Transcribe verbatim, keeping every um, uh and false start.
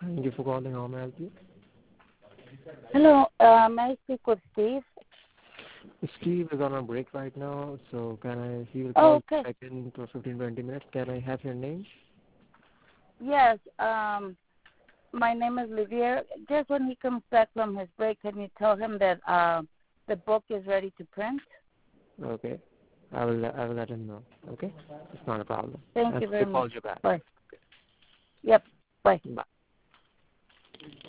Thank you for calling. How may I help you? Hello, uh, may I speak with Steve? Steve is on a break right now, so can I? He will Oh, call okay. back in for fifteen twenty minutes. Can I have your name? Yes, um, my name is Livier. Just when he comes back from his break, can you tell him that uh, the book is ready to print? Okay. I will. I will let him know. Okay. It's not a problem. Thank And you he very much. calls you back. Bye. Yep, bye. Bye.